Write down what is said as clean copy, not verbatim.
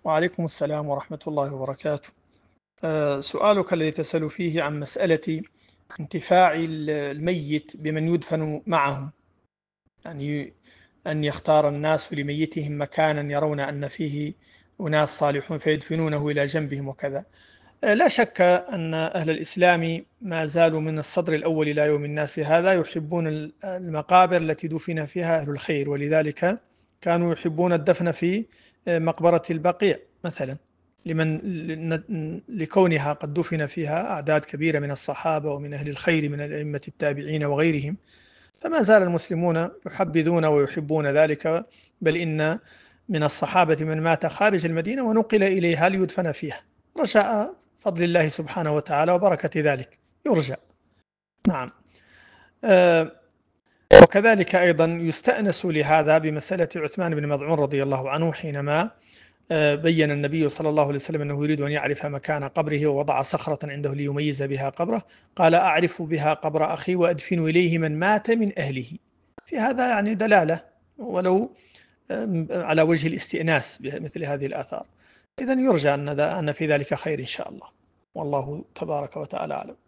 وعليكم السلام ورحمة الله وبركاته. سؤالك الذي تسأل فيه عن مسألة انتفاع الميت بمن يدفن معه، يعني أن يختار الناس لميتهم مكانا يرون أن فيه أناس صالحون فيدفنونه إلى جنبهم وكذا. لا شك أن أهل الإسلام ما زالوا من الصدر الأول إلى يوم الناس هذا يحبون المقابر التي دفن فيها أهل الخير، ولذلك كانوا يحبون الدفن في مقبرة البقيع مثلا، لكونها قد دفن فيها أعداد كبيرة من الصحابة ومن أهل الخير من الأئمة التابعين وغيرهم. فما زال المسلمون يحبذون ويحبون ذلك، بل إن من الصحابة من مات خارج المدينة ونقل إليها ليدفن فيها رجاء فضل الله سبحانه وتعالى وبركة ذلك، يرجى. نعم. آه، وكذلك أيضا يستأنس لهذا بمسألة عثمان بن مظعون رضي الله عنه، حينما بين النبي صلى الله عليه وسلم أنه يريد أن يعرف مكان قبره ووضع صخرة عنده ليميز بها قبره، قال: أعرف بها قبر أخي وأدفن إليه من مات من أهله. في هذا يعني دلالة، ولو على وجه الاستئناس بمثل هذه الآثار. إذن يرجى أن في ذلك خير إن شاء الله، والله تبارك وتعالى أعلم.